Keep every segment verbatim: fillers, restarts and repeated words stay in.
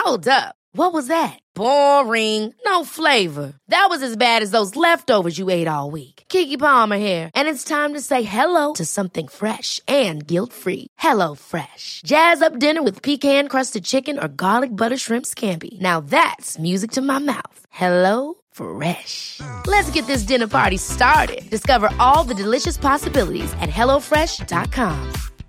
Hold up. What was that? Boring. No flavor. That was as bad as those leftovers you ate all week. Keke Palmer here, and it's time to say hello to something fresh and guilt-free. Hello Fresh. Jazz up dinner with pecan-crusted chicken or garlic butter shrimp scampi. Now that's music to my mouth. Hello Fresh. Let's get this dinner party started. Discover all the delicious possibilities at hello fresh dot com.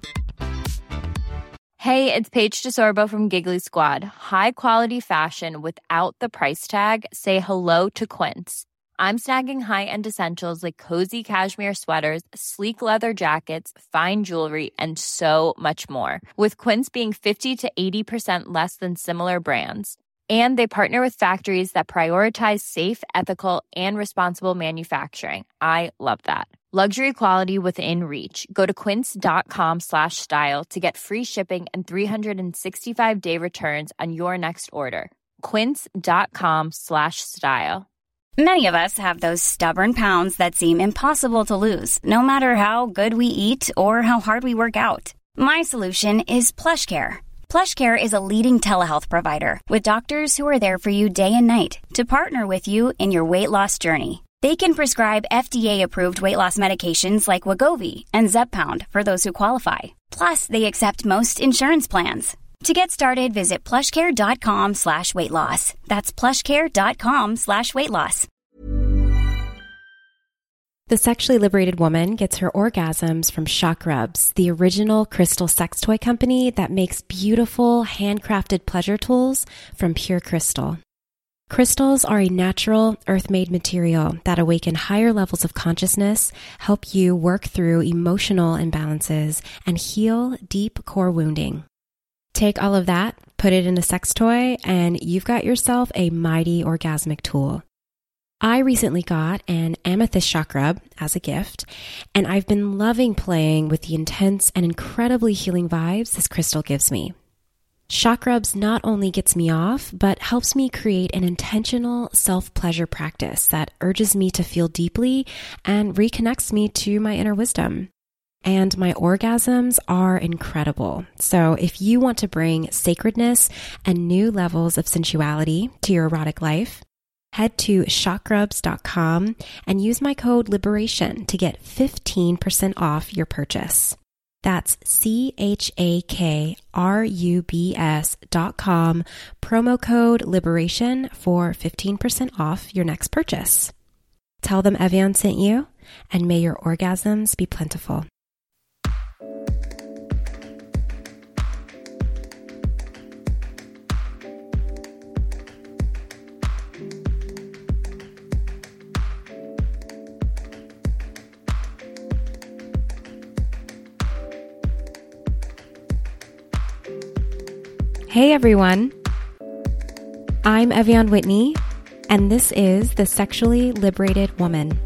Hey, it's Paige DeSorbo from Giggly Squad. High quality fashion without the price tag. Say hello to Quince. I'm snagging high-end essentials like cozy cashmere sweaters, sleek leather jackets, fine jewelry, and so much more. With Quince being fifty to eighty percent less than similar brands. And they partner with factories that prioritize safe, ethical, and responsible manufacturing. I love that. Luxury quality within reach. Go to quince.com slash style to get free shipping and three sixty-five day returns on your next order. Quince.com slash style. Many of us have those stubborn pounds that seem impossible to lose, no matter how good we eat or how hard we work out. My solution is PlushCare. PlushCare is a leading telehealth provider with doctors who are there for you day and night to partner with you in your weight loss journey. They can prescribe F D A-approved weight loss medications like Wegovy and Zepbound for those who qualify. Plus, they accept most insurance plans. To get started, visit plushcare.com slash weight loss. That's plushcare.com slash weight loss. The Sexually Liberated Woman gets her orgasms from Shock Rubs, the original crystal sex toy company that makes beautiful, handcrafted pleasure tools from pure crystal. Crystals are a natural, earth-made material that awaken higher levels of consciousness, help you work through emotional imbalances, and heal deep core wounding. Take all of that, put it in a sex toy, and you've got yourself a mighty orgasmic tool. I recently got an amethyst shock rub as a gift, and I've been loving playing with the intense and incredibly healing vibes this crystal gives me. Shock rubs not only gets me off, but helps me create an intentional self-pleasure practice that urges me to feel deeply and reconnects me to my inner wisdom. And my orgasms are incredible. So if you want to bring sacredness and new levels of sensuality to your erotic life, head to shock rubs dot com and use my code LIBERATION to get fifteen percent off your purchase. That's C H A K R U B S dot com, promo code LIBERATION for fifteen percent off your next purchase. Tell them Evian sent you, and may your orgasms be plentiful. Hey everyone, I'm Evian Whitney, and this is The Sexually Liberated Woman.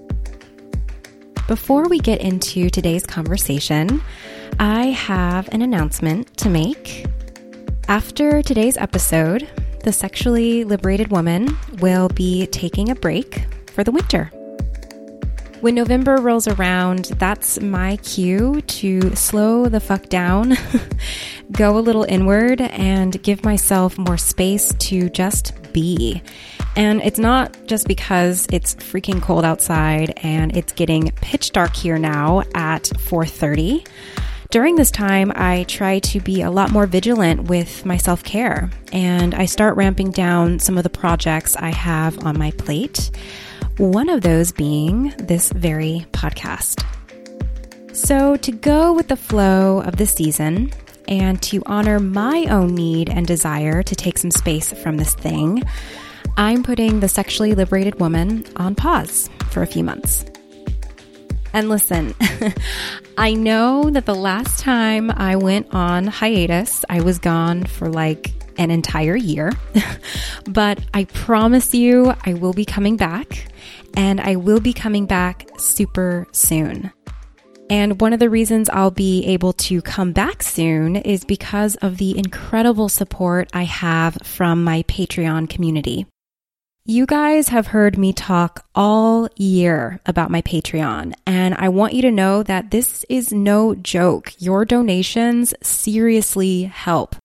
Before we get into today's conversation, I have an announcement to make. After today's episode, The Sexually Liberated Woman will be taking a break for the winter. When November rolls around, that's my cue to slow the fuck down, go a little inward, and give myself more space to just be. And it's not just because it's freaking cold outside and it's getting pitch dark here now at four thirty. During this time, I try to be a lot more vigilant with my self-care, and I start ramping down some of the projects I have on my plate. One of those being this very podcast. So to go with the flow of the season and to honor my own need and desire to take some space from this thing, I'm putting The Sexually Liberated Woman on pause for a few months. And listen, I know that the last time I went on hiatus, I was gone for like an entire year, but I promise you I will be coming back, and I will be coming back super soon. And one of the reasons I'll be able to come back soon is because of the incredible support I have from my Patreon community. You guys have heard me talk all year about my Patreon, and I want you to know that this is no joke. Your donations seriously help.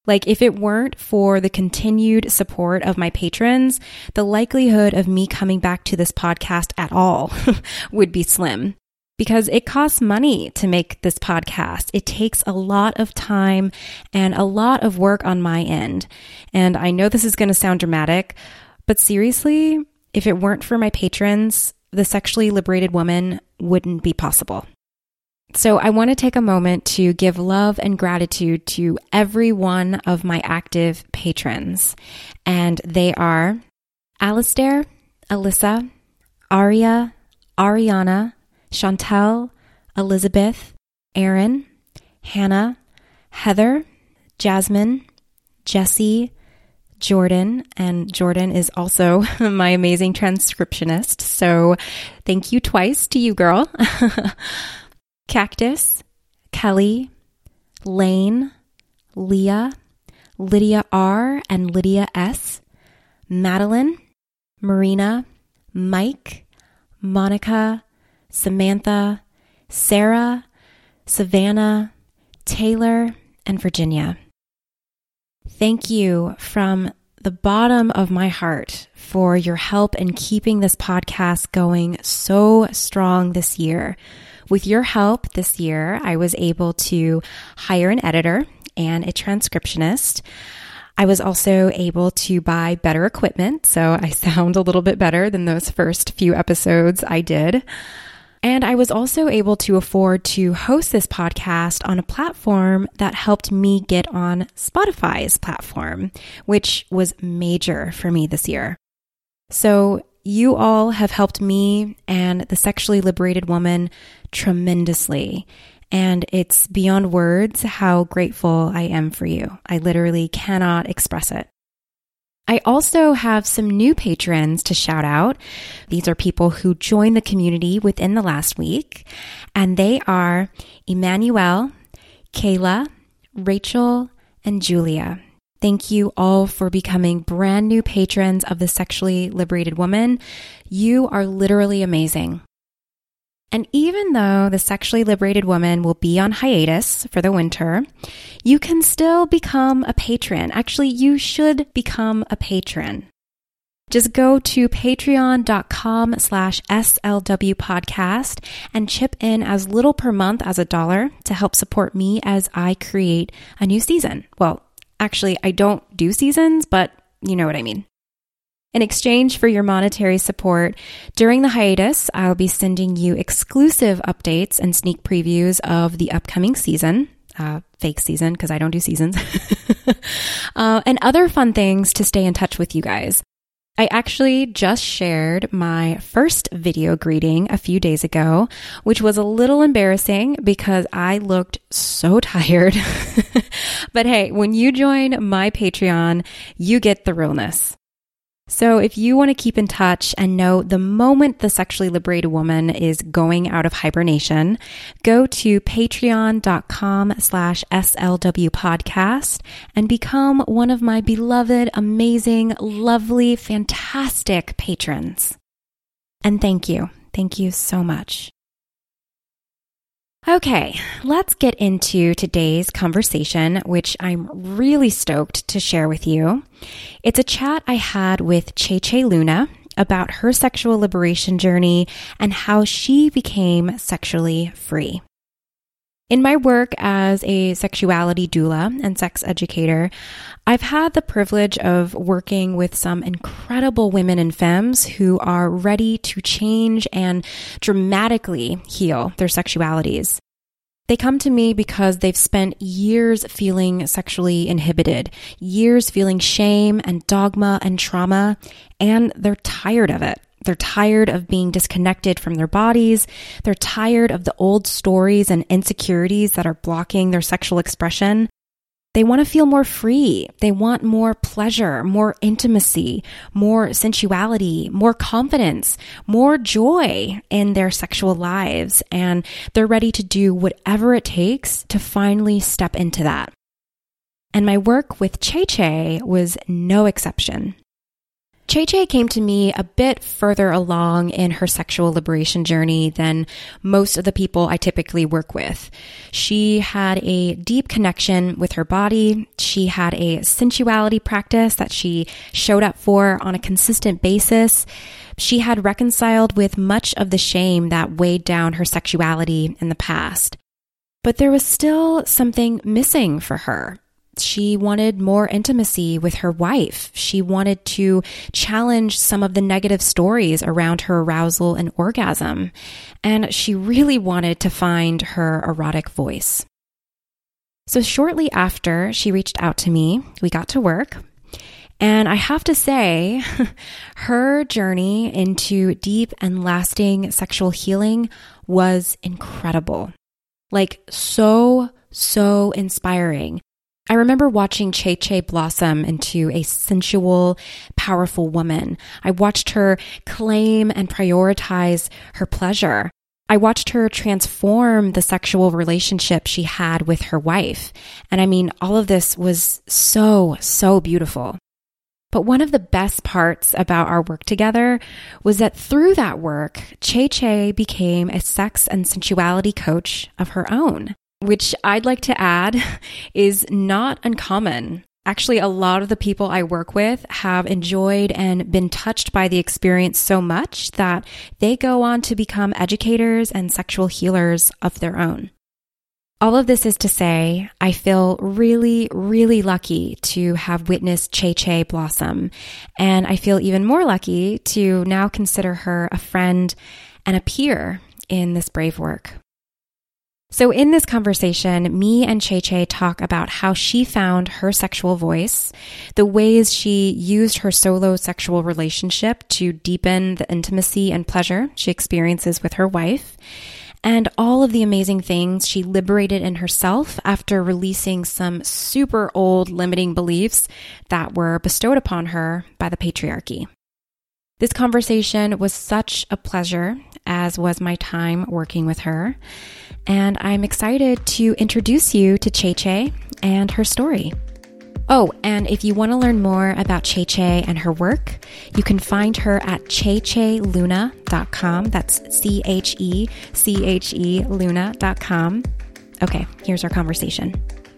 Like, if it weren't for the continued support of my patrons, the likelihood of me coming back to this podcast at all would be slim. Because it costs money to make this podcast. It takes a lot of time and a lot of work on my end. And I know this is going to sound dramatic, but seriously, if it weren't for my patrons, the Sexually Liberated Woman wouldn't be possible. So I want to take a moment to give love and gratitude to every one of my active patrons. And they are Alistair, Alyssa, Aria, Ariana, Chantel, Elizabeth, Aaron, Hannah, Heather, Jasmine, Jessie, Jordan, and Jordan is also my amazing transcriptionist. So thank you twice to you, girl. Cactus, Kelly, Lane, Leah, Lydia R. and Lydia S., Madeline, Marina, Mike, Monica, Samantha, Sarah, Savannah, Taylor, and Virginia. Thank you from the bottom of my heart for your help in keeping this podcast going so strong this year. With your help this year, I was able to hire an editor and a transcriptionist. I was also able to buy better equipment, so I sound a little bit better than those first few episodes I did. And I was also able to afford to host this podcast on a platform that helped me get on Spotify's platform, which was major for me this year. So you all have helped me and the Sexually Liberated Woman tremendously. And it's beyond words how grateful I am for you. I literally cannot express it. I also have some new patrons to shout out. These are people who joined the community within the last week, and they are Emmanuel, Kayla, Rachel, and Julia. Thank you all for becoming brand new patrons of the Sexually Liberated Woman. You are literally amazing. And even though the Sexually Liberated Woman will be on hiatus for the winter, you can still become a patron. Actually, you should become a patron. Just go to patreon.com slash SLW podcast and chip in as little per month as a dollar to help support me as I create a new season. Well, actually, I don't do seasons, but you know what I mean. In exchange for your monetary support, during the hiatus, I'll be sending you exclusive updates and sneak previews of the upcoming season, uh, fake season, because I don't do seasons, uh, and other fun things to stay in touch with you guys. I actually just shared my first video greeting a few days ago, which was a little embarrassing because I looked so tired. But hey, when you join my Patreon, you get the realness. So if you want to keep in touch and know the moment the Sexually Liberated Woman is going out of hibernation, go to patreon.com slash SLW podcast and become one of my beloved, amazing, lovely, fantastic patrons. And thank you. Thank you so much. Okay, let's get into today's conversation, which I'm really stoked to share with you. It's a chat I had with Che Che Luna about her sexual liberation journey and how she became sexually free. In my work as a sexuality doula and sex educator, I've had the privilege of working with some incredible women and femmes who are ready to change and dramatically heal their sexualities. They come to me because they've spent years feeling sexually inhibited, years feeling shame and dogma and trauma, and they're tired of it. They're tired of being disconnected from their bodies. They're tired of the old stories and insecurities that are blocking their sexual expression. They want to feel more free. They want more pleasure, more intimacy, more sensuality, more confidence, more joy in their sexual lives. And they're ready to do whatever it takes to finally step into that. And my work with Che Che was no exception. Che Che came to me a bit further along in her sexual liberation journey than most of the people I typically work with. She had a deep connection with her body. She had a sensuality practice that she showed up for on a consistent basis. She had reconciled with much of the shame that weighed down her sexuality in the past. But there was still something missing for her. She wanted more intimacy with her wife. She wanted to challenge some of the negative stories around her arousal and orgasm. And she really wanted to find her erotic voice. So shortly after she reached out to me, we got to work. And I have to say, her journey into deep and lasting sexual healing was incredible. Like so, so inspiring. I remember watching Che Che blossom into a sensual, powerful woman. I watched her claim and prioritize her pleasure. I watched her transform the sexual relationship she had with her wife. And I mean, all of this was so, so beautiful. But one of the best parts about our work together was that through that work, Che Che became a sex and sensuality coach of her own, which I'd like to add is not uncommon. Actually, a lot of the people I work with have enjoyed and been touched by the experience so much that they go on to become educators and sexual healers of their own. All of this is to say, I feel really, really lucky to have witnessed Che Che blossom, and I feel even more lucky to now consider her a friend and a peer in this brave work. So in this conversation, me and Che Che talk about how she found her sexual voice, the ways she used her solo sexual relationship to deepen the intimacy and pleasure she experiences with her wife, and all of the amazing things she liberated in herself after releasing some super old limiting beliefs that were bestowed upon her by the patriarchy. This conversation was such a pleasure, as was my time working with her, and I'm excited to introduce you to Che Che and her story. Oh, and if you want to learn more about Che Che and her work, you can find her at che che luna dot com. That's C H E C H E Luna dot com. Okay, here's our conversation.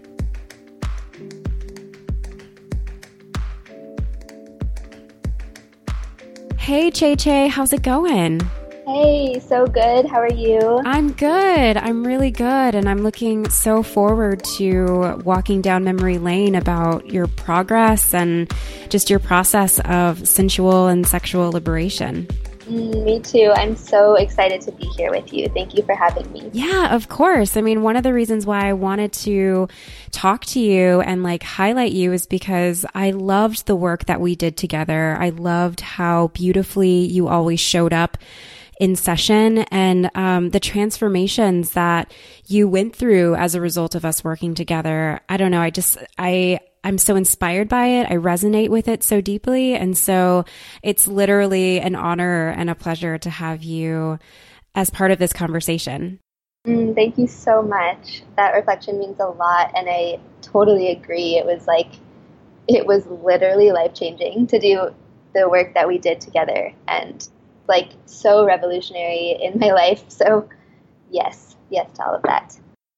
Hey, Che Che, how's it going? Hey, so good. How are you? I'm good. I'm really good. And I'm looking so forward to walking down memory lane about your progress and just your process of sensual and sexual liberation. Mm, me too. I'm so excited to be here with you. Thank you for having me. Yeah, of course. I mean, one of the reasons why I wanted to talk to you and like highlight you is because I loved the work that we did together. I loved how beautifully you always showed up in session and um, the transformations that you went through as a result of us working together. I don't know. I just, I, I'm so inspired by it. I resonate with it so deeply. And so it's literally an honor and a pleasure to have you as part of this conversation. Mm, thank you so much. That reflection means a lot. And I totally agree. It was like, it was literally life-changing to do the work that we did together, and like so revolutionary in my life. So yes, yes to all of that.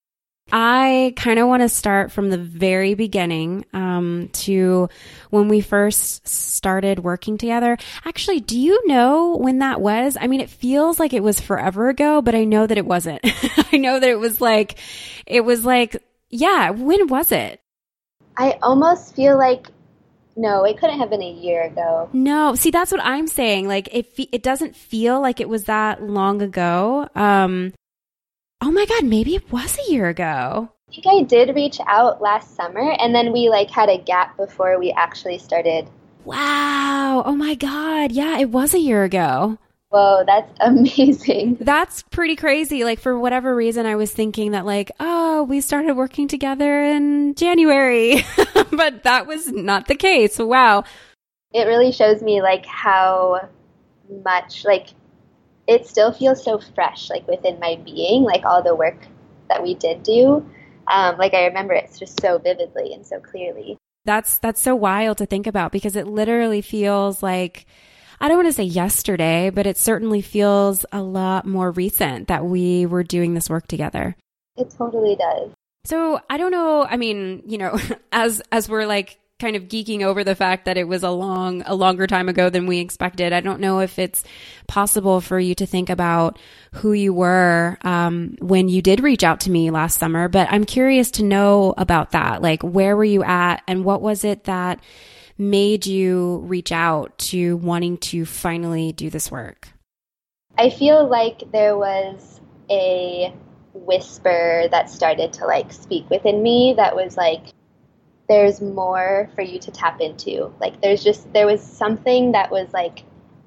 I kind of want to start from the very beginning um, to when we first started working together. Actually, do you know when that was? I mean, it feels like it was forever ago, but I know that it wasn't. I know that it was like, it was like, yeah, when was it? I almost feel like No, it couldn't have been a year ago. No, see, that's what I'm saying. Like, it it doesn't feel like it was that long ago. Um, oh my God, maybe it was a year ago. I think I did reach out last summer, and then we like had a gap before we actually started. Wow. Oh my God. Yeah, it was a year ago. Whoa, that's amazing. That's pretty crazy. Like, for whatever reason, I was thinking that like, oh, we started working together in January, but that was not the case. Wow. It really shows me like how much, like, it still feels so fresh, like within my being, like all the work that we did do. Um, like I remember it just so vividly and so clearly. That's, that's so wild to think about because it literally feels like, I don't want to say yesterday, but it certainly feels a lot more recent that we were doing this work together. It totally does. So I don't know. I mean, you know, as, as we're like kind of geeking over the fact that it was a long, a longer time ago than we expected, I don't know if it's possible for you to think about who you were um, when you did reach out to me last summer, but I'm curious to know about that. Like, where were you at and what was it that made you reach out to wanting to finally do this work? I feel like there was a whisper that started to like speak within me that was like, there's more for you to tap into. Like there's just, there was something that was like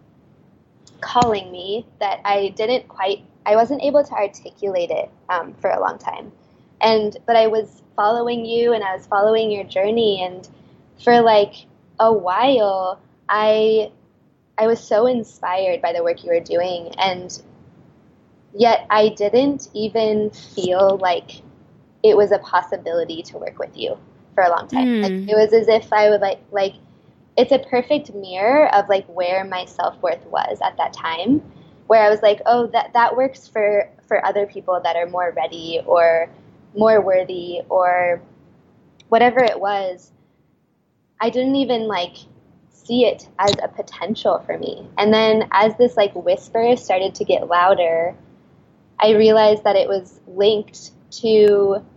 calling me that I didn't quite, I wasn't able to articulate it um, for a long time. And, but I was following you and I was following your journey. And for like a while, I, I was so inspired by the work you were doing. And yet I didn't even feel like it was a possibility to work with you for a long time. Mm. Like, it was as if I would like, like, it's a perfect mirror of like where my self-worth was at that time, where I was like, oh, that, that works for, for other people that are more ready or more worthy or whatever it was. I didn't even like see it as a potential for me. And then as this like whisper started to get louder, I realized that it was linked to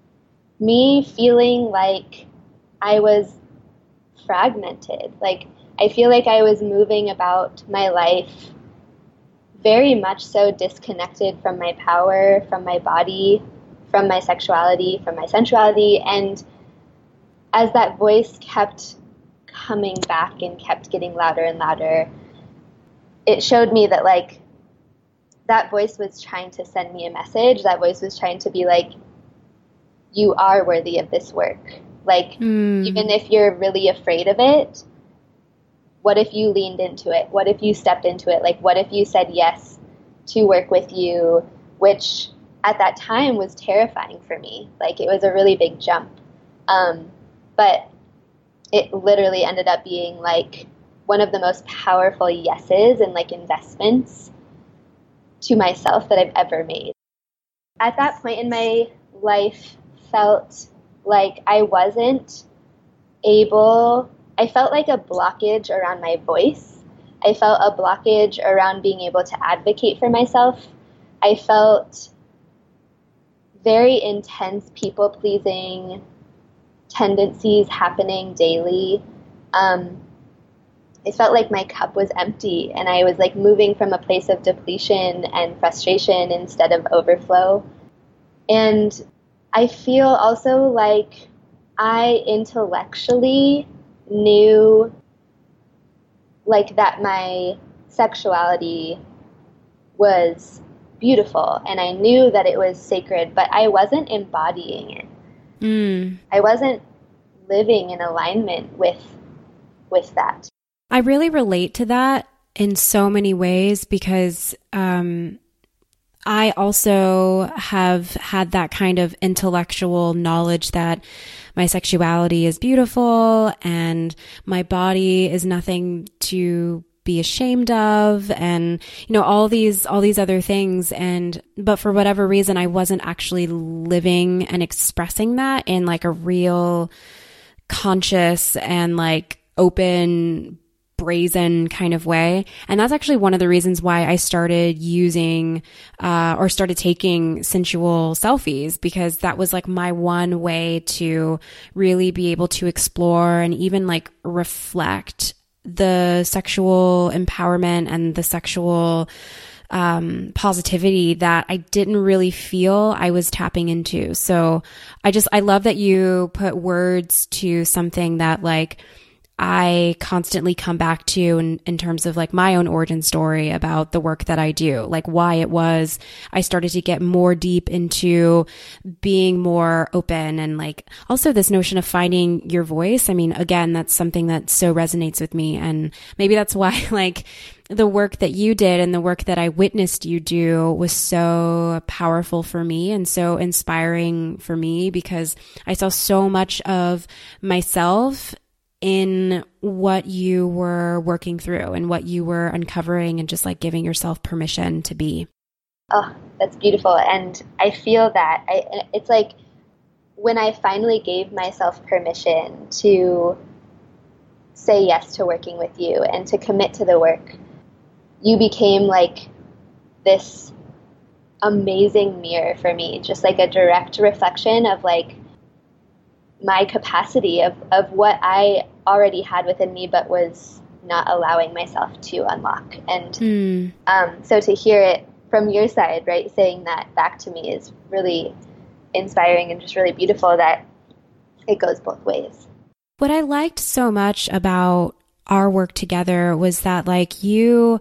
me feeling like I was fragmented. Like I feel like I was moving about my life very much so disconnected from my power, from my body, from my sexuality, from my sensuality. And as that voice kept coming back and kept getting louder and louder, it showed me that like that voice was trying to send me a message. That voice was trying to be like, you are worthy of this work. Like, mm. even if you're really afraid of it, what if you leaned into it? What if you stepped into it? Like, what if you said yes to work with you, which at that time was terrifying for me. Like, it was a really big jump. Um, but it literally ended up being like one of the most powerful yeses and like investments to myself that I've ever made. At that point in my life, felt like I wasn't able, I felt like a blockage around my voice. I felt a blockage around being able to advocate for myself. I felt very intense people-pleasing tendencies happening daily. Um, it felt like my cup was empty and I was like moving from a place of depletion and frustration instead of overflow. And I feel also like I intellectually knew like that my sexuality was beautiful and I knew that it was sacred, but I wasn't embodying it. Mm. I wasn't living in alignment with with that. I really relate to that in so many ways because um I also have had that kind of intellectual knowledge that my sexuality is beautiful and my body is nothing to be ashamed of and, you know, all these, all these other things. And, but for whatever reason, I wasn't actually living and expressing that in like a real conscious and like open, brazen kind of way. And that's actually one of the reasons why I started using uh or started taking sensual selfies, because that was like my one way to really be able to explore and even like reflect the sexual empowerment and the sexual um positivity that I didn't really feel I was tapping into. So I just I love that you put words to something that like I constantly come back to in, in terms of like my own origin story about the work that I do, like why it was I started to get more deep into being more open and like also this notion of finding your voice. I mean, again, that's something that so resonates with me. And maybe that's why like the work that you did and the work that I witnessed you do was so powerful for me and so inspiring for me because I saw so much of myself in what you were working through and what you were uncovering and just like giving yourself permission to be. Oh, that's beautiful. And I feel that I, it's like when I finally gave myself permission to say yes to working with you and to commit to the work, you became like this amazing mirror for me, just like a direct reflection of like my capacity of, of what I already had within me, but was not allowing myself to unlock. And mm. um, so to hear it from your side, right, saying that back to me is really inspiring and just really beautiful that it goes both ways. What I liked so much about our work together was that like you,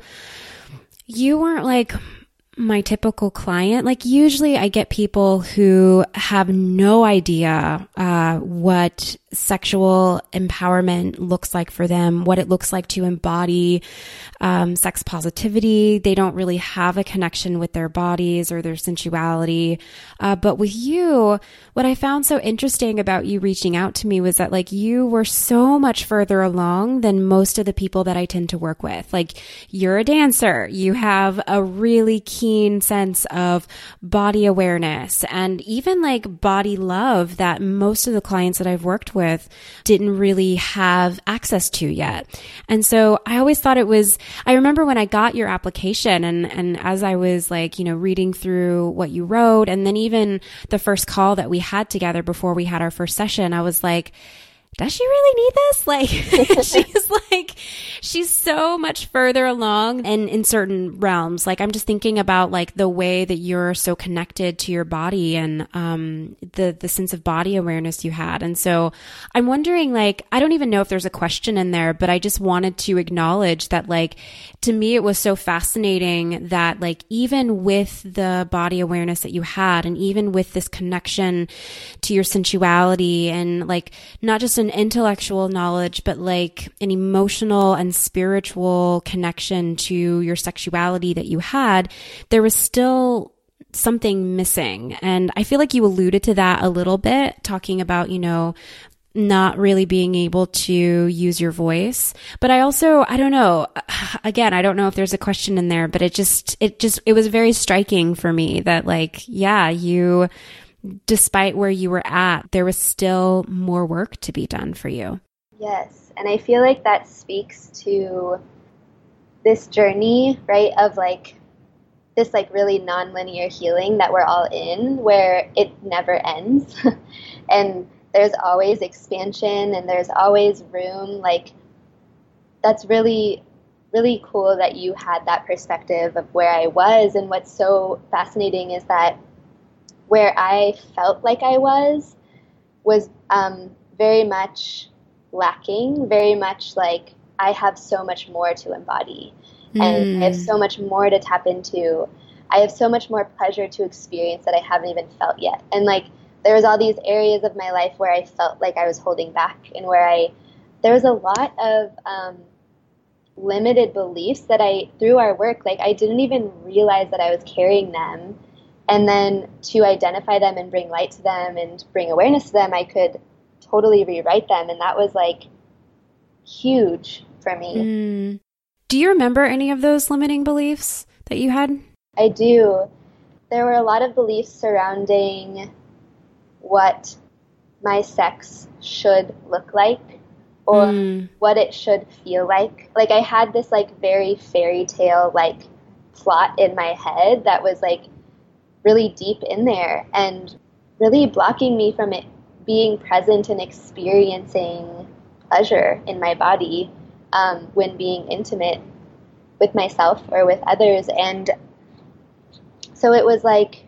you weren't like my typical client. Like usually I get people who have no idea uh, what sexual empowerment looks like for them, what it looks like to embody um, sex positivity. They don't really have a connection with their bodies or their sensuality. Uh, but with you, what I found so interesting about you reaching out to me was that like you were so much further along than most of the people that I tend to work with. Like you're a dancer. You have a really keen sense of body awareness and even like body love that most of the clients that I've worked with with didn't really have access to yet. And so I always thought it was, I remember when I got your application and, and as I was like, you know, reading through what you wrote and then even the first call that we had together before we had our first session, I was like, does she really need this? Like, she's like, she's so much further along and in certain realms. Like, I'm just thinking about like the way that you're so connected to your body and, um, the, the sense of body awareness you had. And so I'm wondering, like, I don't even know if there's a question in there, but I just wanted to acknowledge that, like, to me, it was so fascinating that, like, even with the body awareness that you had, and even with this connection to your sensuality and like, not just an intellectual knowledge, but like an emotional and spiritual connection to your sexuality that you had, there was still something missing. And I feel like you alluded to that a little bit, talking about, you know, not really being able to use your voice. But I also, I don't know, again, I don't know if there's a question in there, but it just, it just, it was very striking for me that like, yeah, you, despite where you were at, there was still more work to be done for you. Yes. And I feel like that speaks to this journey, right, of like this like really nonlinear healing that we're all in, where it never ends. And there's always expansion and there's always room. Like, that's really, really cool that you had that perspective of where I was. And what's so fascinating is that where I felt like I was, was um, very much lacking, very much like I have so much more to embody. Mm. And I have so much more to tap into. I have so much more pleasure to experience that I haven't even felt yet. And like, there was all these areas of my life where I felt like I was holding back and where I, there was a lot of um, limited beliefs that I, through our work, like I didn't even realize that I was carrying them. And then to identify them and bring light to them and bring awareness to them, I could totally rewrite them. And that was like huge for me. Mm. Do you remember any of those limiting beliefs that you had? I do. There were a lot of beliefs surrounding what my sex should look like or mm. what it should feel like. Like I had this like very fairy tale like plot in my head that was like really deep in there and really blocking me from it being present and experiencing pleasure in my body um, when being intimate with myself or with others. And so it was like,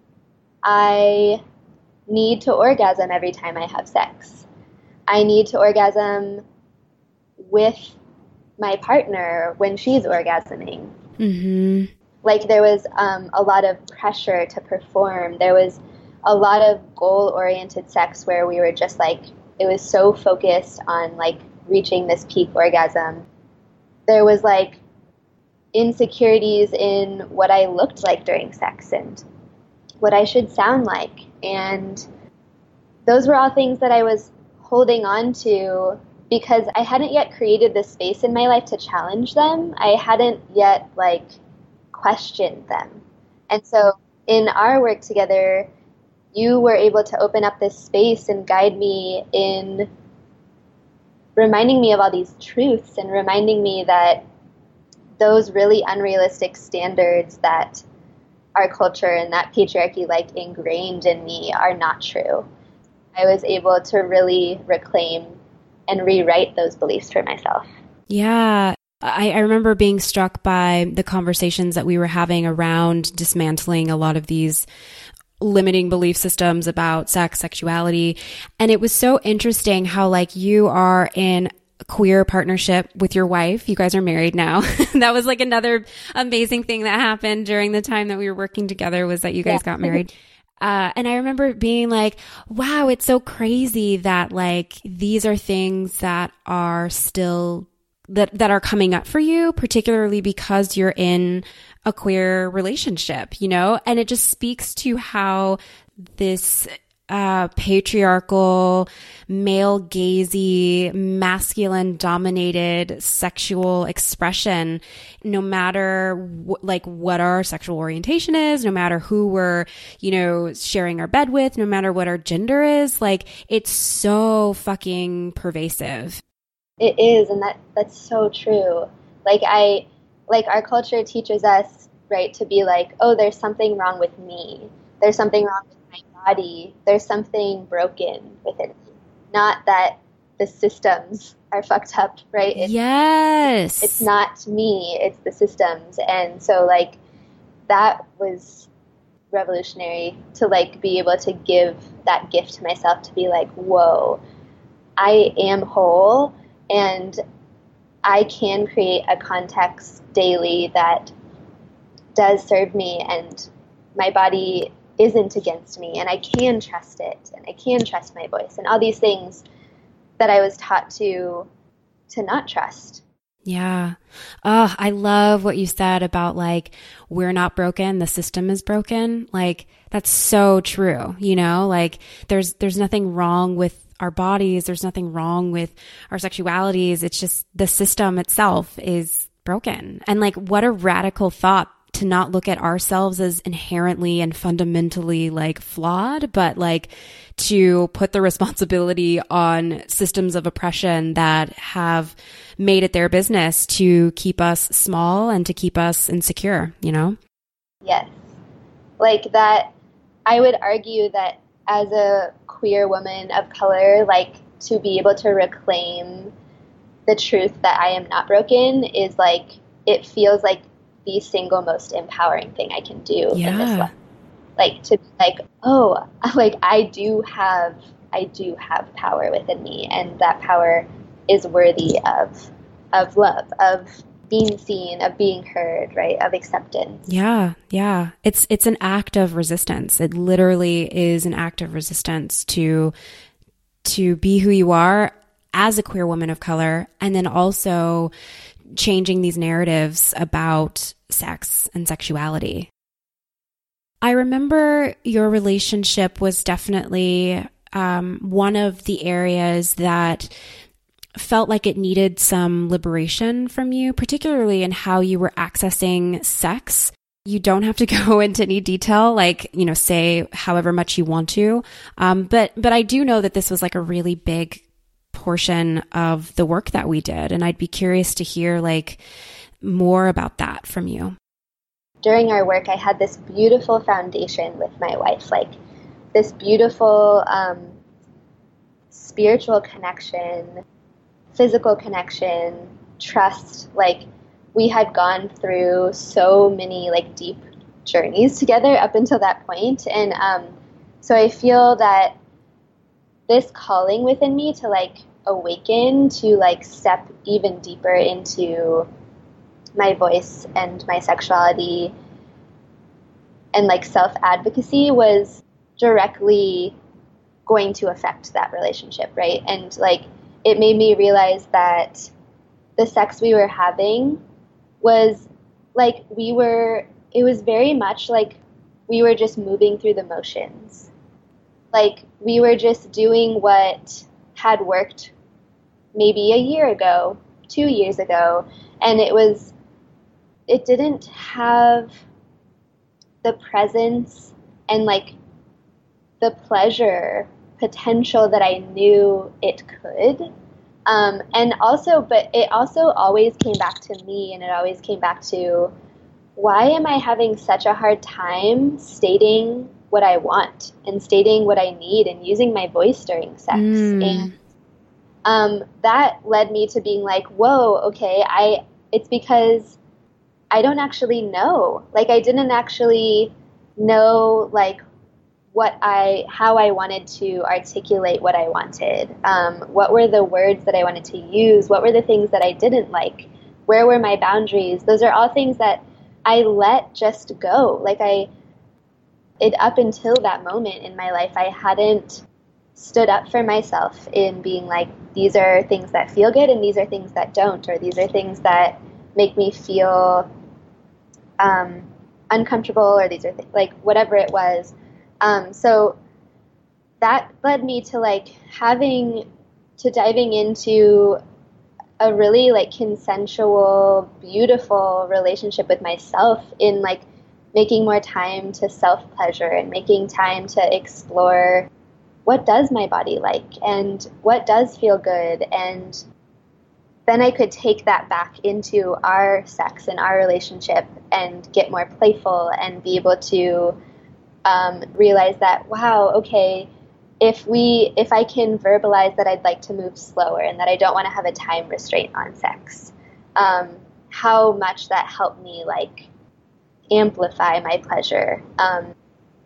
I need to orgasm every time I have sex. I need to orgasm with my partner when she's orgasming. Mm-hmm. Like there was um, a lot of pressure to perform. There was a lot of goal-oriented sex where we were just like, it was so focused on like reaching this peak orgasm. There was like insecurities in what I looked like during sex and what I should sound like. And those were all things that I was holding on to because I hadn't yet created this space in my life to challenge them. I hadn't yet like questioned them. And so in our work together, you were able to open up this space and guide me in reminding me of all these truths and reminding me that those really unrealistic standards that our culture and that patriarchy like ingrained in me are not true. I was able to really reclaim and rewrite those beliefs for myself. Yeah. I, I remember being struck by the conversations that we were having around dismantling a lot of these limiting belief systems about sex, sexuality. And it was so interesting how like you are in a queer partnership with your wife. You guys are married now. That was like another amazing thing that happened during the time that we were working together was that you guys yeah. got married. Uh, and I remember being like, wow, it's so crazy that like these are things that are still that, that are coming up for you, particularly because you're in a queer relationship, you know, and it just speaks to how this uh, patriarchal, male gazy, masculine dominated sexual expression, no matter w- like what our sexual orientation is, no matter who we're, you know, sharing our bed with, no matter what our gender is, like it's so fucking pervasive. It is. And that, that's so true. Like I, like our culture teaches us, right, to be like, oh, there's something wrong with me. There's something wrong with my body. There's something broken within me. Not that the systems are fucked up, right? It's, yes. It's not me, it's the systems. And so like that was revolutionary to like be able to give that gift to myself to be like, whoa, I am whole and I can create a context daily that does serve me and my body isn't against me and I can trust it and I can trust my voice and all these things that I was taught to to not trust. Yeah. Oh, I love what you said about like, we're not broken, the system is broken. Like that's so true. You know, like there's, there's nothing wrong with our bodies. There's nothing wrong with our sexualities. It's just the system itself is broken. And like, what a radical thought to not look at ourselves as inherently and fundamentally like flawed, but like to put the responsibility on systems of oppression that have made it their business to keep us small and to keep us insecure, you know? Yes. Like that, I would argue that as a queer woman of color, like to be able to reclaim the truth that I am not broken is like, it feels like the single most empowering thing I can do yeah. in this life. Like to be like, oh, like I do have, I do have power within me, and that power is worthy of, of love, of being seen, of being heard, right, of acceptance. Yeah, yeah. It's it's an act of resistance. It literally is an act of resistance to to be who you are as a queer woman of color, and then also changing these narratives about sex and sexuality. I remember your relationship was definitely um, one of the areas that felt like it needed some liberation from you, particularly in how you were accessing sex. You don't have to go into any detail, like, you know, say however much you want to. Um, but, but I do know that this was like a really big portion of the work that we did. And I'd be curious to hear like more about that from you. During our work, I had this beautiful foundation with my wife, like this beautiful um, spiritual connection, physical connection, trust. Like we had gone through so many like deep journeys together up until that point. And um, so I feel that this calling within me to like awaken, to like step even deeper into my voice and my sexuality and like self-advocacy was directly going to affect that relationship, right? And like it made me realize that the sex we were having was like we were, it was very much like we were just moving through the motions. Like we were just doing what had worked maybe a year ago, two years ago, and it was, it didn't have the presence and like the pleasure potential that I knew it could. Um, and also, but it also always came back to me, and it always came back to, why am I having such a hard time stating what I want and stating what I need and using my voice during sex? Mm. And um, that led me to being like, whoa, okay, I, it's because I don't actually know. Like, I didn't actually know, like, what I, how I wanted to articulate what I wanted. Um, what were the words that I wanted to use? What were the things that I didn't like? Where were my boundaries? Those are all things that I let just go. Like I, it up until that moment in my life, I hadn't stood up for myself in being like, these are things that feel good and these are things that don't, or these are things that make me feel um, uncomfortable, or these are th- like whatever it was. Um, so that led me to like having, to diving into a really like consensual, beautiful relationship with myself, in like making more time to self-pleasure and making time to explore what does my body like and what does feel good. And then I could take that back into our sex and our relationship and get more playful and be able to um, realize that, wow, okay, if we, if I can verbalize that I'd like to move slower and that I don't want to have a time restraint on sex, um, how much that helped me like amplify my pleasure. Um,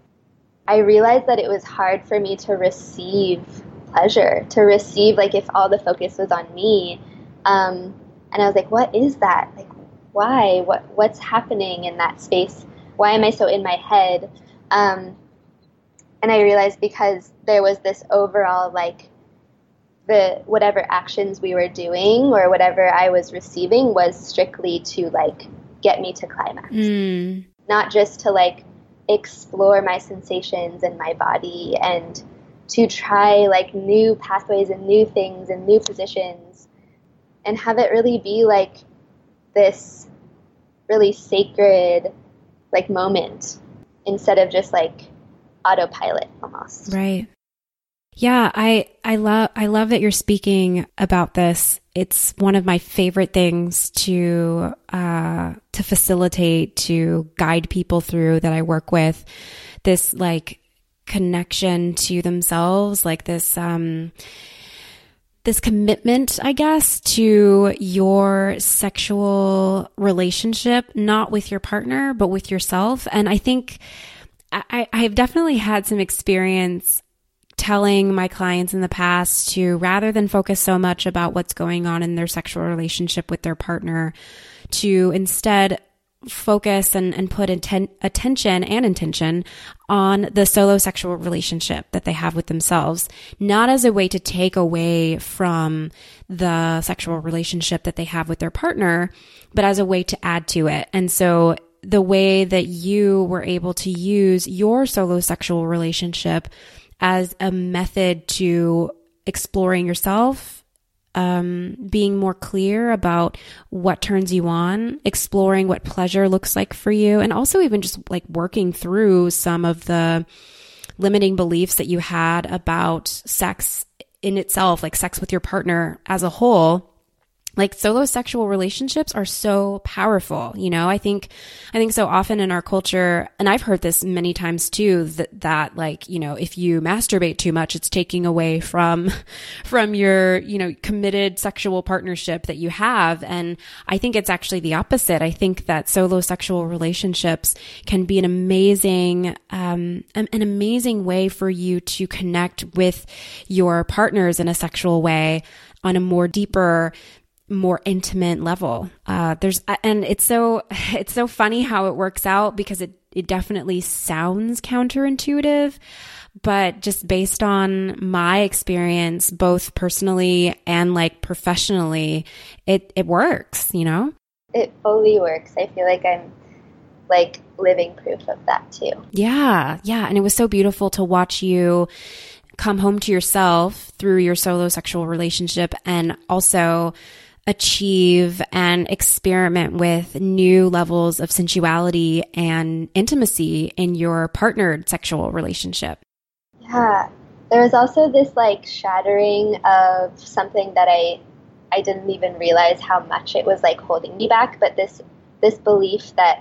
I realized that it was hard for me to receive pleasure, to receive, like, if all the focus was on me. Um, and I was like, what is that? Like, why? What, what's happening in that space? Why am I so in my head? Um, and I realized because there was this overall, like, the whatever actions we were doing or whatever I was receiving was strictly to, like, get me to climax. Mm. Not just to, like, explore my sensations and my body and to try, like, new pathways and new things and new positions and have it really be, like, this really sacred, like, moment instead of just, like, autopilot almost. Right. Yeah, I I love I love that you're speaking about this. It's one of my favorite things to uh, to facilitate, to guide people through that I work with. This like connection to themselves, like this um, this commitment, I guess, to your sexual relationship, not with your partner, but with yourself. And I think I, I've definitely had some experience telling my clients in the past to, rather than focus so much about what's going on in their sexual relationship with their partner, to instead focus and, and put inten- attention and intention on the solo sexual relationship that they have with themselves, not as a way to take away from the sexual relationship that they have with their partner, but as a way to add to it. And so the way that you were able to use your solo sexual relationship as a method to exploring yourself, um, being more clear about what turns you on, exploring what pleasure looks like for you, and also even just like working through some of the limiting beliefs that you had about sex in itself, like sex with your partner as a whole. Like solo sexual relationships are so powerful. You know, I think, I think so often in our culture, and I've heard this many times too, that, that like, you know, if you masturbate too much, it's taking away from, from your, you know, committed sexual partnership that you have. And I think it's actually the opposite. I think that solo sexual relationships can be an amazing, um, an, an amazing way for you to connect with your partners in a sexual way on a more deeper, more intimate level. Uh, there's, and it's so, it's so funny how it works out because it, it definitely sounds counterintuitive, but just based on my experience, both personally and like professionally, it, it works, you know? It fully works. I feel like I'm like living proof of that too. Yeah. Yeah. And it was so beautiful to watch you come home to yourself through your solo sexual relationship and also achieve and experiment with new levels of sensuality and intimacy in your partnered sexual relationship. Yeah. There was also this like shattering of something that I I didn't even realize how much it was like holding me back, but this this belief that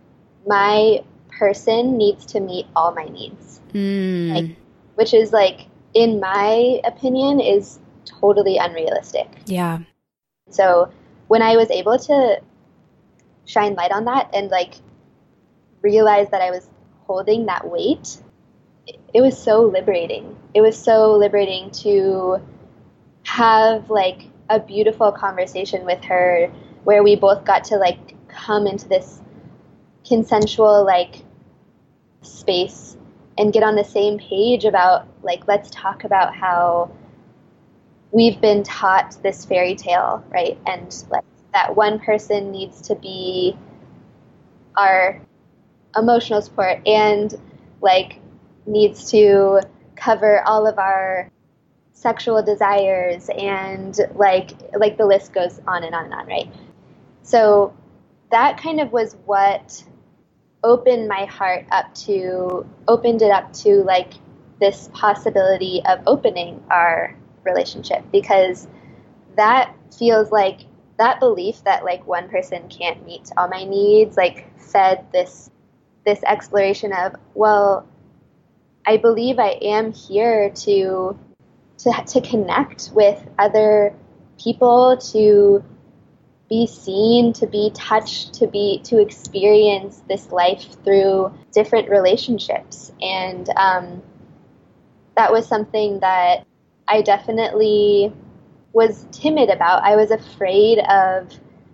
my person needs to meet all my needs. Mm. Like, which is like, in my opinion, is totally unrealistic. Yeah. So when I was able to shine light on that and like realize that I was holding that weight, it was so liberating. It was so liberating to have like a beautiful conversation with her where we both got to like come into this consensual like space and get on the same page about like, let's talk about how we've been taught this fairy tale, right? And like that one person needs to be our emotional support and like needs to cover all of our sexual desires and like like the list goes on and on and on, right? So that kind of was what opened my heart up to, opened it up to like this possibility of opening our relationship, because that feels like that belief that like one person can't meet all my needs like fed this this exploration of, well, I believe I am here to to to connect with other people, to be seen, to be touched, to be to experience this life through different relationships. And um, that was something that I definitely was timid about. I was afraid of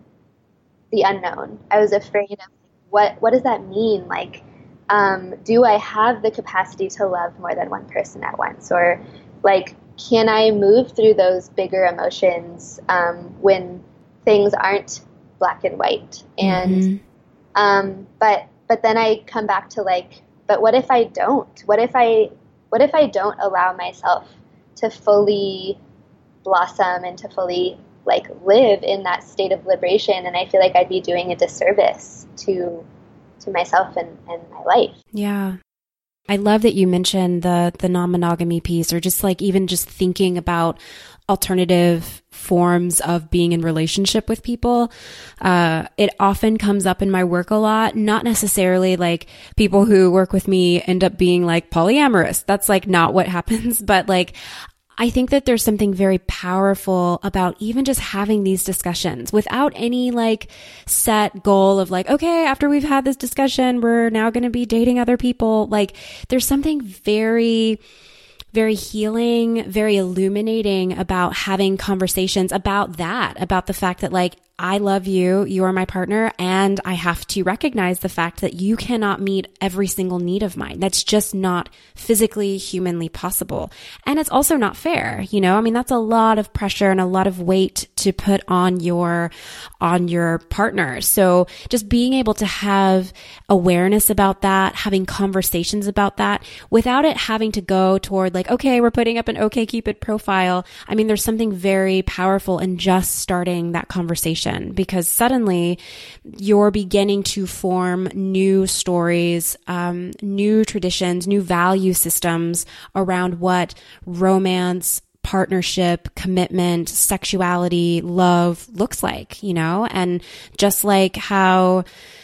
the unknown. I was afraid of what what does that mean? Like, um, do I have the capacity to love more than one person at once? Or like, can I move through those bigger emotions um, when things aren't black and white? And mm-hmm. um, but but then I come back to like, but what if I don't? What if I what if I don't allow myself to fully blossom and to fully like live in that state of liberation? And I feel like I'd be doing a disservice to to myself and, and my life. Yeah. I love that you mentioned the the non-monogamy piece, or just like even just thinking about alternative forms of being in relationship with people. Uh, it often comes up in my work a lot, not necessarily like people who work with me end up being like polyamorous. That's like not what happens, but like I think that there's something very powerful about even just having these discussions without any like set goal of like, okay, after we've had this discussion, we're now going to be dating other people. Like there's something very, very healing, very illuminating about having conversations about that, about the fact that like, I love you, you are my partner, and I have to recognize the fact that you cannot meet every single need of mine. That's just not physically, humanly possible. And it's also not fair, you know? I mean, that's a lot of pressure and a lot of weight to put on your, on your partner. So just being able to have awareness about that, having conversations about that without it having to go toward like, okay, we're putting up an OkCupid profile. I mean, there's something very powerful in just starting that conversation, because suddenly you're beginning to form new stories, um, new traditions, new value systems around what romance, partnership, commitment, sexuality, love looks like, you know? And just like how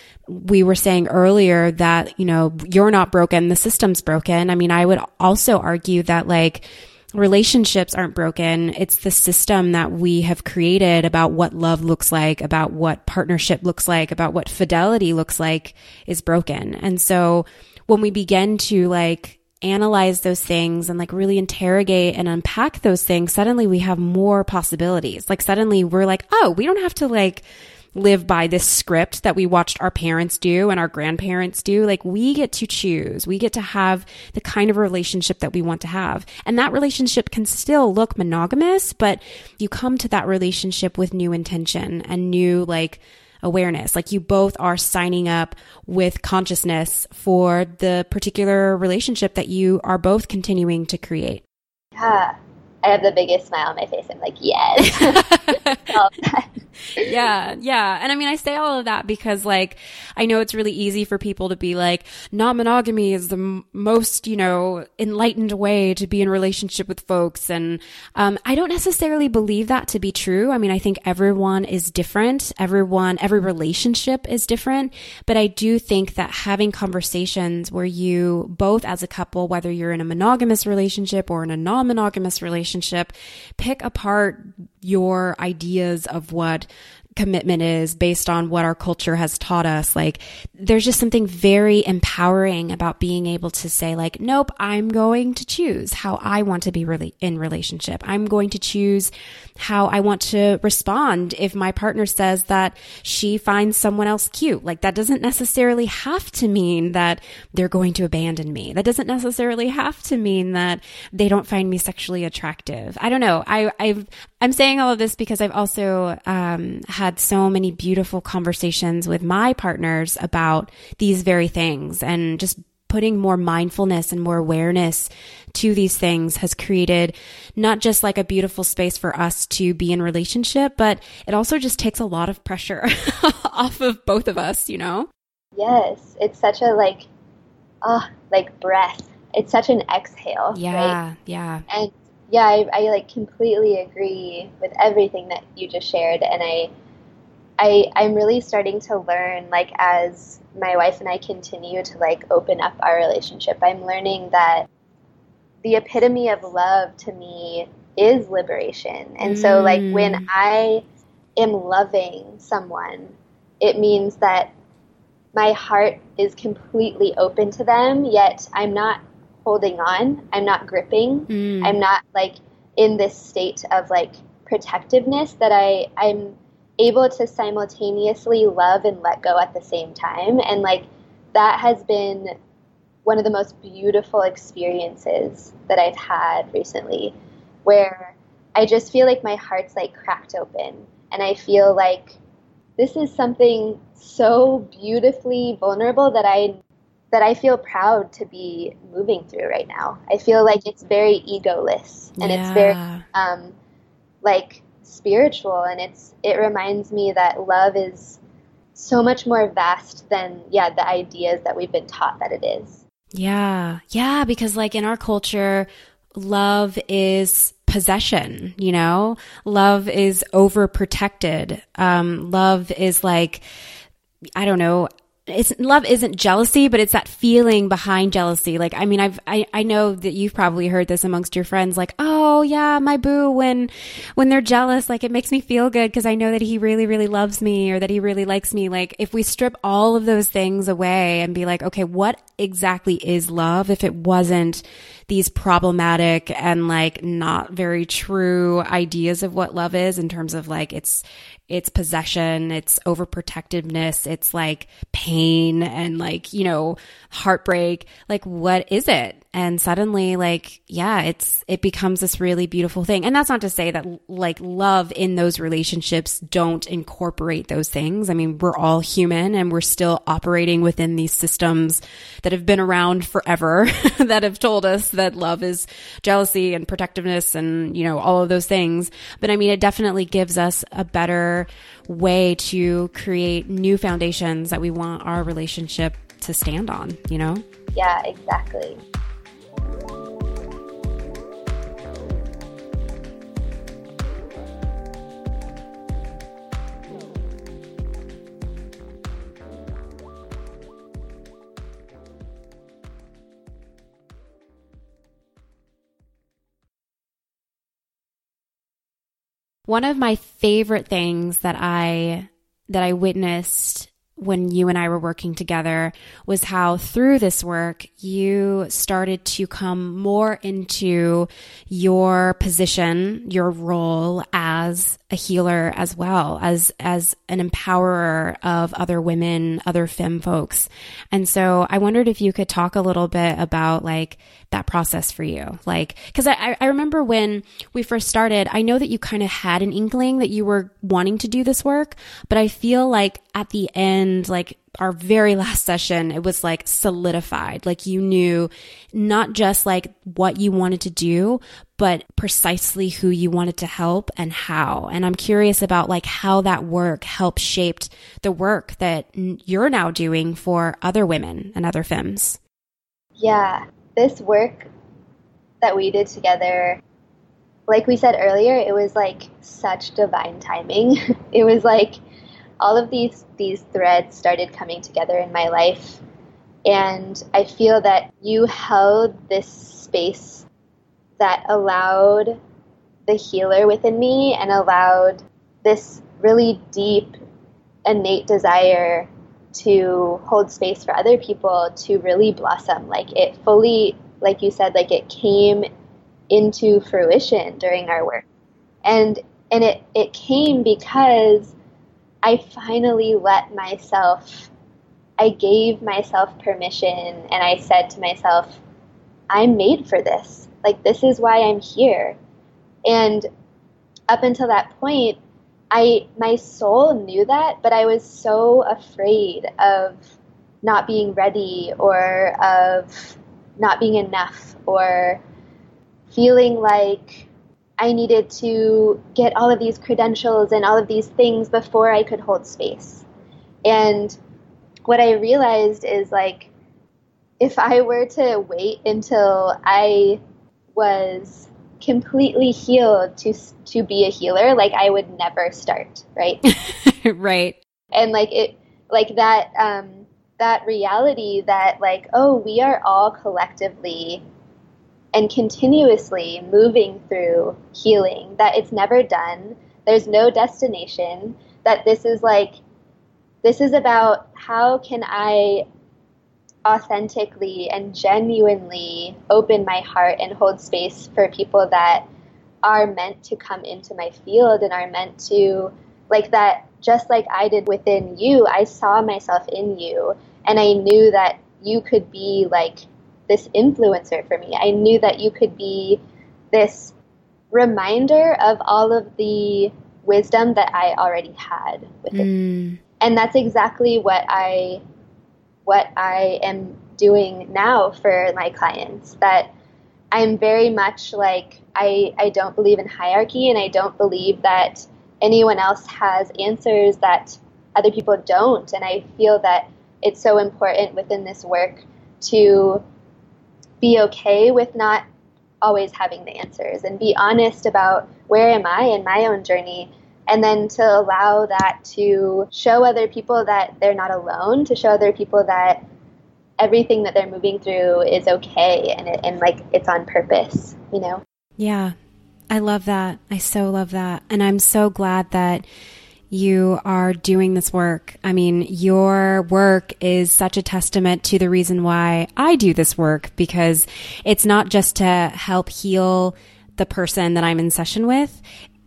we were saying earlier that, you know, you're not broken, the system's broken. I mean, I would also argue that like, relationships aren't broken. It's the system that we have created about what love looks like, about what partnership looks like, about what fidelity looks like is broken. And so when we begin to like analyze those things and like really interrogate and unpack those things, suddenly we have more possibilities. Like suddenly we're like, oh, we don't have to like live by this script that we watched our parents do and our grandparents do. Like we get to choose. We get to have the kind of relationship that we want to have. And that relationship can still look monogamous, but you come to that relationship with new intention and new like, awareness. Like you both are signing up with consciousness for the particular relationship that you are both continuing to create. Yeah. I have the biggest smile on my face. I'm like, yes. Yeah. Yeah. And I mean, I say all of that because like, I know it's really easy for people to be like, non-monogamy is the m- most, you know, enlightened way to be in a relationship with folks. And um, I don't necessarily believe that to be true. I mean, I think everyone is different. Everyone, every relationship is different. But I do think that having conversations where you both as a couple, whether you're in a monogamous relationship or in a non-monogamous relationship, pick apart your ideas of what commitment is based on what our culture has taught us. Like there's just something very empowering about being able to say like, nope, I'm going to choose how I want to be really in relationship. I'm going to choose how I want to respond if my partner says that she finds someone else cute. Like that doesn't necessarily have to mean that they're going to abandon me. That doesn't necessarily have to mean that they don't find me sexually attractive. I don't know. I, I've, I'm saying all of this because I've also um, had so many beautiful conversations with my partners about these very things, and just putting more mindfulness and more awareness to these things has created not just like a beautiful space for us to be in relationship, but it also just takes a lot of pressure off of both of us, you know? Yes. It's such a like, oh, like breath. It's such an exhale. Yeah. Right? Yeah. And yeah, I, I like completely agree with everything that you just shared. And I, I, I'm really starting to learn, like, as my wife and I continue to like open up our relationship, I'm learning that the epitome of love to me is liberation. And mm. so like when I am loving someone, it means that my heart is completely open to them, yet I'm not holding on. I'm not gripping. Mm. I'm not like in this state of like protectiveness, that I, I'm able to simultaneously love and let go at the same time. And like that has been one of the most beautiful experiences that I've had recently, where I just feel like my heart's like cracked open, and I feel like this is something so beautifully vulnerable that I that I feel proud to be moving through right now. I feel like it's very egoless, and yeah. it's very um, like spiritual, and it's it reminds me that love is so much more vast than yeah the ideas that we've been taught that it is. Yeah. Yeah. Because like in our culture, love is possession, you know, love is overprotected. Um, love is like, I don't know, it's love isn't jealousy, but it's that feeling behind jealousy. Like, I mean, I've, I, I know that you've probably heard this amongst your friends, like, oh yeah, my boo, when, when they're jealous, like it makes me feel good because I know that he really, really loves me, or that he really likes me. Like if we strip all of those things away and be like, okay, what exactly is love if it wasn't these problematic and like not very true ideas of what love is, in terms of like it's it's possession, it's overprotectiveness, it's like pain and like, you know, heartbreak. Like what is it? And suddenly like, yeah, it's, it becomes this really beautiful thing. And that's not to say that like love in those relationships don't incorporate those things. I mean, we're all human and we're still operating within these systems that have been around forever that have told us that love is jealousy and protectiveness and, you know, all of those things. But I mean, it definitely gives us a better way to create new foundations that we want our relationship to stand on, you know? Yeah, exactly. One of my favorite things that I that I witnessed when you and I were working together was how through this work you started to come more into your position, your role as a healer as well, as as an empowerer of other women, other femme folks. And so I wondered if you could talk a little bit about like that process for you? Like, because I, I remember when we first started, I know that you kind of had an inkling that you were wanting to do this work, but I feel like at the end, like our very last session, it was like solidified. Like you knew not just like what you wanted to do, but precisely who you wanted to help and how. And I'm curious about like how that work helped shaped the work that you're now doing for other women and other femmes. Yeah, this work that we did together, like we said earlier, it was like such divine timing. It was like all of these these threads started coming together in my life. And I feel that you held this space that allowed the healer within me and allowed this really deep, innate desire to hold space for other people to really blossom. Like it fully, like you said, like it came into fruition during our work. And and it, it came because I finally let myself, I gave myself permission and I said to myself, I'm made for this. Like this is why I'm here. And up until that point, I, my soul knew that, but I was so afraid of not being ready or of not being enough or feeling like I needed to get all of these credentials and all of these things before I could hold space. And what I realized is like, if I were to wait until I was completely healed to to be a healer, like I would never start, right? Right. And like it, like that, um, that reality that like, oh, we are all collectively and continuously moving through healing, that it's never done. There's no destination, that this is like, this is about how can I authentically and genuinely open my heart and hold space for people that are meant to come into my field and are meant to, like that, just like I did within you, I saw myself in you and I knew that you could be like this influencer for me. I knew that you could be this reminder of all of the wisdom that I already had within mm. me. And that's exactly what I what I am doing now for my clients, that I'm very much like, I, I don't believe in hierarchy and I don't believe that anyone else has answers that other people don't. And I feel that it's so important within this work to be okay with not always having the answers and be honest about where am I in my own journey. And then to allow that to show other people that they're not alone, to show other people that everything that they're moving through is okay and it, and like it's on purpose, you know? Yeah, I love that. I so love that. And I'm so glad that you are doing this work. I mean, your work is such a testament to the reason why I do this work, because it's not just to help heal the person that I'm in session with.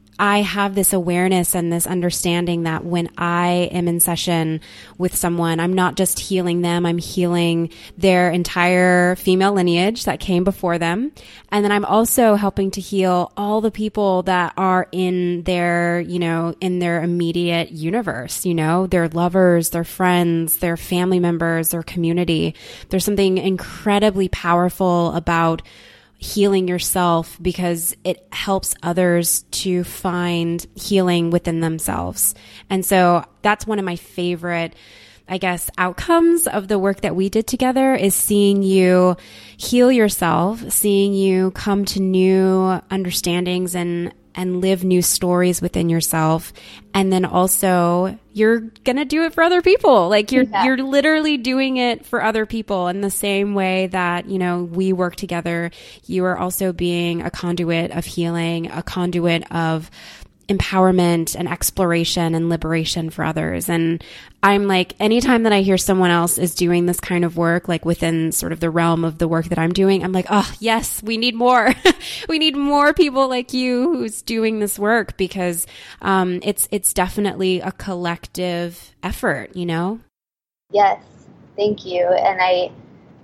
I have this awareness and this understanding that when I am in session with someone, I'm not just healing them, I'm healing their entire female lineage that came before them. And then I'm also helping to heal all the people that are in their, you know, in their immediate universe, you know, their lovers, their friends, their family members, their community. There's something incredibly powerful about healing yourself because it helps others to find healing within themselves. And so that's one of my favorite, I guess, outcomes of the work that we did together is seeing you heal yourself, seeing you come to new understandings and and live new stories within yourself. And then also you're going to do it for other people. Like you're, yeah. you're literally doing it for other people in the same way that, you know, we work together. You are also being a conduit of healing, a conduit of empowerment and exploration and liberation for others. And I'm like, anytime that I hear someone else is doing this kind of work, like within sort of the realm of the work that I'm doing, I'm like, oh yes, we need more. We need more people like you who's doing this work, because um, it's, it's definitely a collective effort, you know? Yes. Thank you. And I,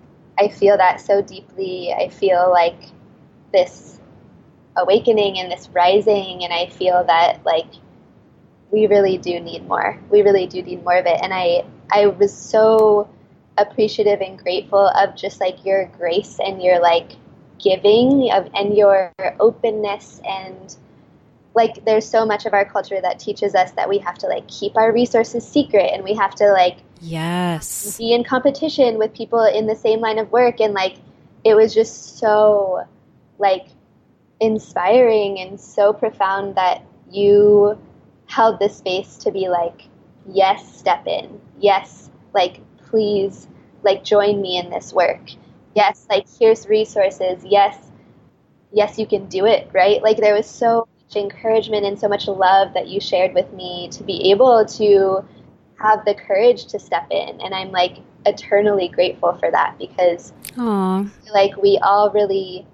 I feel that so deeply. I feel like this awakening and this rising, and I feel that like we really do need more. We really do need more of it. And I, I was so appreciative and grateful of just like your grace and your like giving of, and your openness. And like, there's so much of our culture that teaches us that we have to like keep our resources secret, and we have to like, yes, be in competition with people in the same line of work. And like, it was just so like inspiring and so profound that you held this space to be like, yes, step in. Yes, like, please, like, join me in this work. Yes, like, here's resources. Yes, yes, you can do it, right? Like, there was so much encouragement and so much love that you shared with me to be able to have the courage to step in. And I'm, like, eternally grateful for that, because, Aww. like, we all really,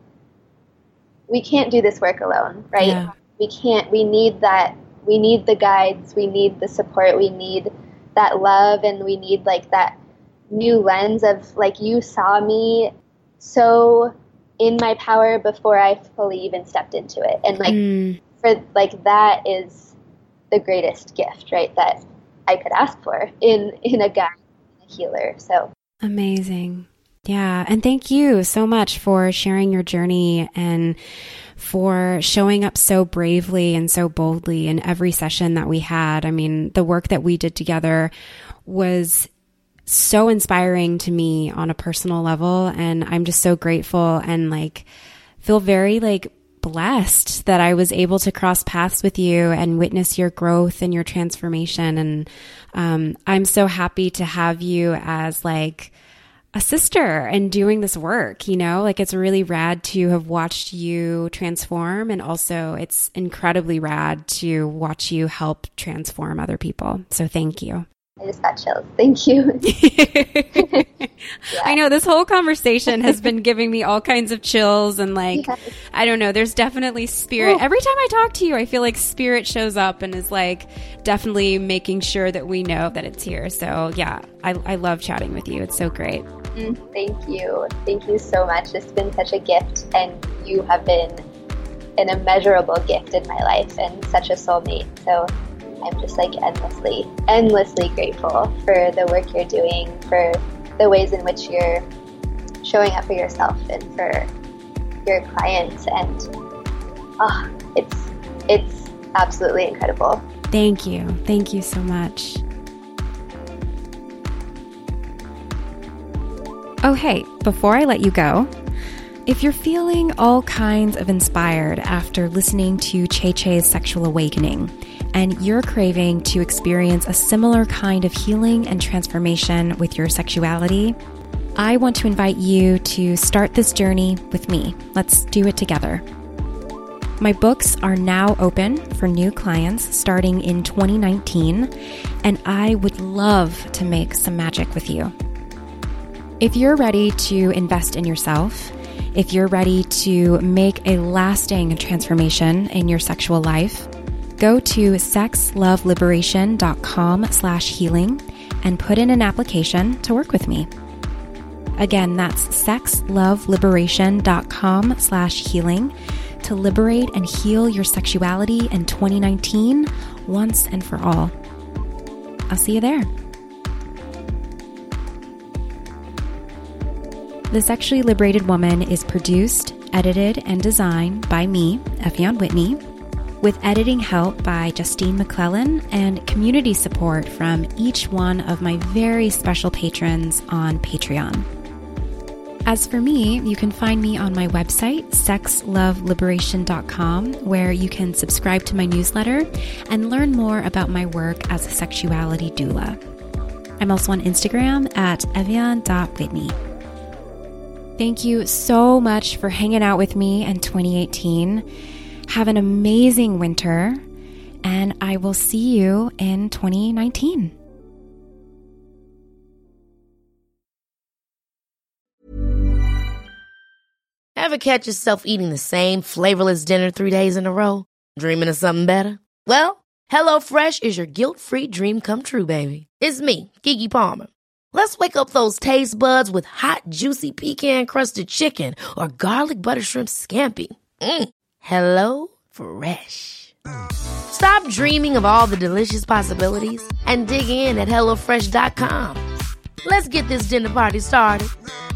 we can't do this work alone, right? Yeah. We can't, we need that. We need the guides, we need the support, we need that love, and we need like that new lens of like, you saw me so in my power before I fully even stepped into it. And like, mm. for like, that is the greatest gift, right, that I could ask for in, in a guide, a healer. So amazing. Yeah. And thank you so much for sharing your journey and for showing up so bravely and so boldly in every session that we had. I mean, the work that we did together was so inspiring to me on a personal level. And I'm just so grateful and like feel very like blessed that I was able to cross paths with you and witness your growth and your transformation. And um, I'm so happy to have you as like a sister and doing this work, you know, like it's really rad to have watched you transform. And also it's incredibly rad to watch you help transform other people. So thank you. I just got chills. Thank you. Yeah. I know this whole conversation has been giving me all kinds of chills and like, yes. I don't know, there's definitely spirit. Ooh. Every time I talk to you, I feel like spirit shows up and is like definitely making sure that we know that it's here. So yeah, I, I love chatting with you. It's so great. Mm, thank you. Thank you so much. It's been such a gift, and you have been an immeasurable gift in my life and such a soulmate. So I'm just like endlessly, endlessly grateful for the work you're doing, for the ways in which you're showing up for yourself and for your clients. And oh, it's, it's absolutely incredible. Thank you. Thank you so much. Oh, hey, before I let you go, if you're feeling all kinds of inspired after listening to Che Che's Sexual Awakening, and you're craving to experience a similar kind of healing and transformation with your sexuality, I want to invite you to start this journey with me. Let's do it together. My books are now open for new clients starting in twenty nineteen, and I would love to make some magic with you. If you're ready to invest in yourself, if you're ready to make a lasting transformation in your sexual life, go to sexloveliberation.com slash healing and put in an application to work with me. Again, that's sexloveliberation.com slash healing to liberate and heal your sexuality in twenty nineteen once and for all. I'll see you there. The Sexually Liberated Woman is produced, edited, and designed by me, Evian Whitney, with editing help by Justine McClellan and community support from each one of my very special patrons on Patreon. As for me, you can find me on my website, sex love liberation dot com, where you can subscribe to my newsletter and learn more about my work as a sexuality doula. I'm also on Instagram at evian dot whitney. Thank you so much for hanging out with me in twenty eighteen. Have an amazing winter, and I will see you in twenty nineteen. Ever catch yourself eating the same flavorless dinner three days in a row? Dreaming of something better? Well, HelloFresh is your guilt-free dream come true, baby. It's me, Keke Palmer. Let's wake up those taste buds with hot, juicy pecan-crusted chicken or garlic butter shrimp scampi. Mm. Hello Fresh. Stop dreaming of all the delicious possibilities and dig in at hello fresh dot com. Let's get this dinner party started.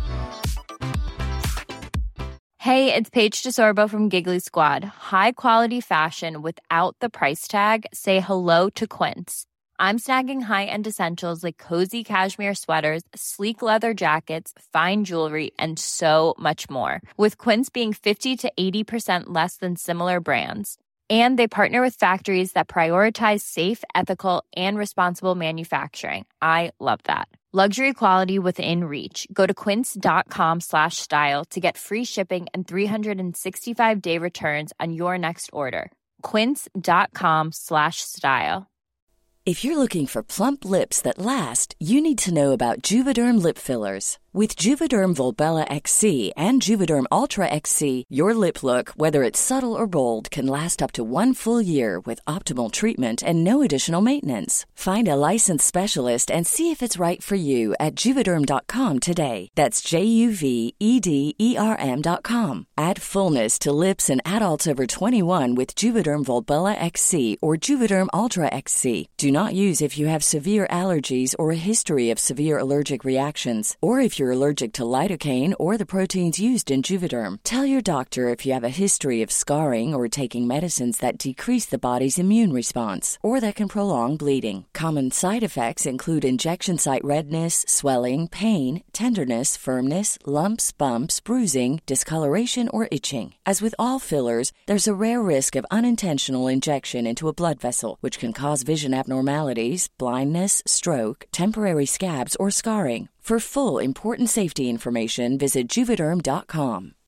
Hey, it's Paige DeSorbo from Giggly Squad. High quality fashion without the price tag. Say hello to Quince. I'm snagging high-end essentials like cozy cashmere sweaters, sleek leather jackets, fine jewelry, and so much more. With Quince being fifty to eighty percent less than similar brands. And they partner with factories that prioritize safe, ethical, and responsible manufacturing. I love that. Luxury quality within reach. Go to quince.com slash style to get free shipping and three sixty-five day returns on your next order. Quince.com slash style. If you're looking for plump lips that last, you need to know about Juvederm lip fillers. With Juvederm Volbella X C and Juvederm Ultra X C, your lip look, whether it's subtle or bold, can last up to one full year with optimal treatment and no additional maintenance. Find a licensed specialist and see if it's right for you at Juvederm dot com today. That's J U V E D E R M dot com. Add fullness to lips in adults over twenty-one with Juvederm Volbella X C or Juvederm Ultra X C. Do not use if you have severe allergies or a history of severe allergic reactions, or if you're allergic to lidocaine or the proteins used in Juvederm. Tell your doctor if you have a history of scarring or taking medicines that decrease the body's immune response or that can prolong bleeding. Common side effects include injection site redness, swelling, pain, tenderness, firmness, lumps, bumps, bruising, discoloration, or itching. As with all fillers, there's a rare risk of unintentional injection into a blood vessel, which can cause vision abnormalities, blindness, stroke, temporary scabs, or scarring. For full, important safety information, visit Juvederm dot com.